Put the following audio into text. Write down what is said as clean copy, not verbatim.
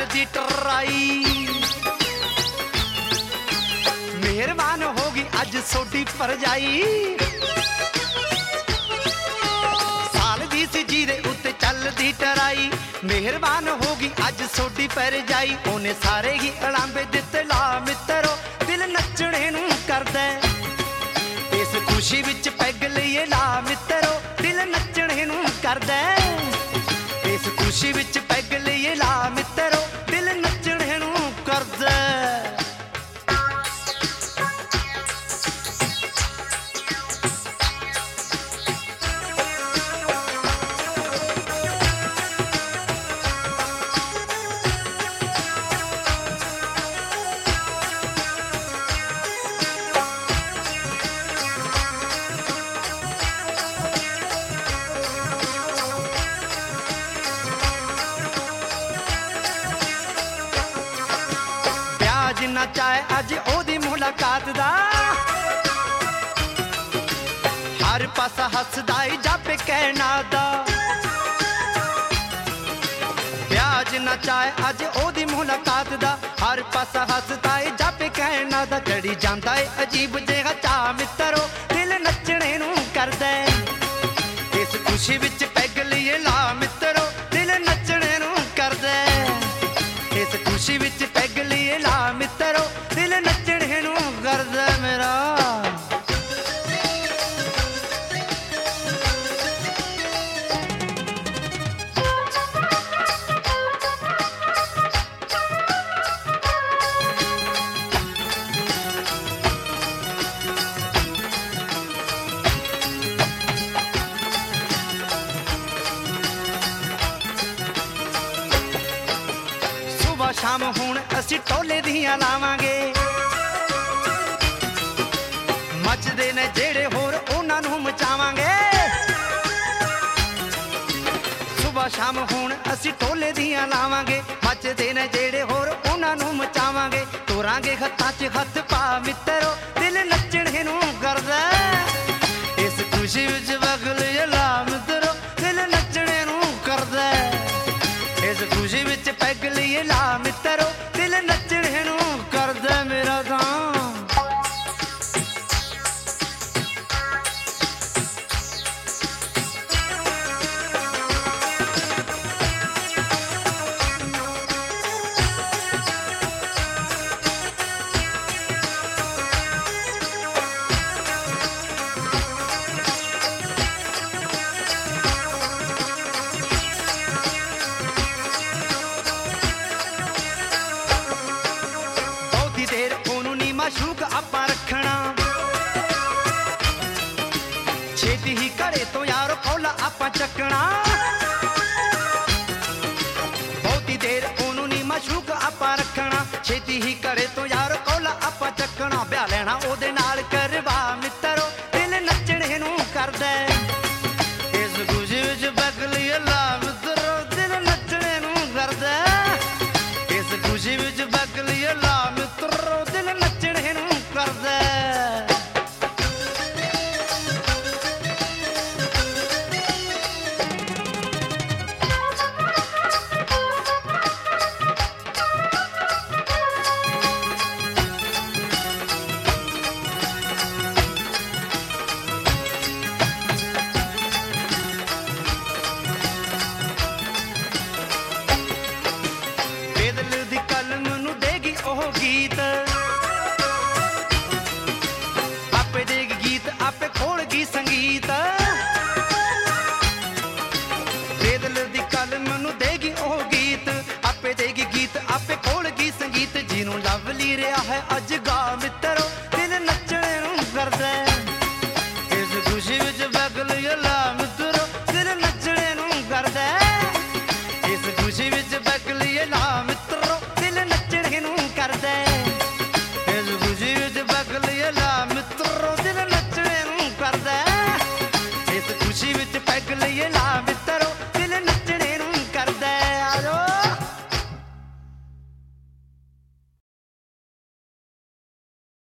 दी try. मेहरबान होगी अज सोडी परजाई, साल दी सी जी दे उत्ते चलदी टराई। मेहरबान होगी अज सोडी परजाई, ओने सारे ही अलांबे दिते ला मित्रो, दिल नचने नू करदा इस खुशी विच पैग लईए ला मित्रो, दिल नचने नू करदा इस खुशी विच पैग लईए ला मित्रो, दिल नचने नू करदा। जिन्ना चाहे अज ओदी मुलाकात दा, हर पासा हसदा ही जापे कहना दा। ब्याह जिन्ना चाहे अज ओदी मुलाकात दा, हर पासा हसदा ही जापे कहना दा। चढ़ी जांदा है अजीब जेहा चा मित्रो, दिल नचने नू करदा इस खुशी विच पैग लईए ला मित्रो, दिल नचने नू करदा इस खुशी विच पैग लईए ला मित्रो, दिल नचने नू करदा मेरा। शाम हुण असी टोले दियां लावांगे, मचदे ने जेड़े होर उन्हां नू मचावांगे। सुबह शाम हुण असी टोले दियां लावांगे, मचदे ने जेड़े होर उन्हां नू मचावांगे। तोरांगे हत्थां च हत्थ पा मित्रो, दिल नचणे नू करदा इस खुशी विच पैग लईए ला मित्रो, दिल नचणे नू करदा इस खुशी विच पैग लईए ला मित्रो, दिल नचणे नू करदा मेरा तां। माशूक आपां रखना छेती ही घरे तो यारो कौला आपां चकना। बहुती देर ओनू नी माशूक आपां रखना, छेती ही घरे तो यारो कौला आपां चकना। ब्याह लेना ओदे नाल करवा मित्रो, दिल नचणे नू करदा इस खुशी विच पैग लईए ला मित्रो, दिल नचणे नू करदा इस खुशी विच पैग लईए ला मित्रो, दिल नचणे नू करदा। बेदल दी कलम नू देगी ओह गीत, आपे देगी गीत आपे खोलगी संगीत। बेदल दी कलम नू देगी ओह गीत, आपे देगी गीत आपे खोलगी संगीत। जिन्नू लवली रहा है अज गा मित्रो,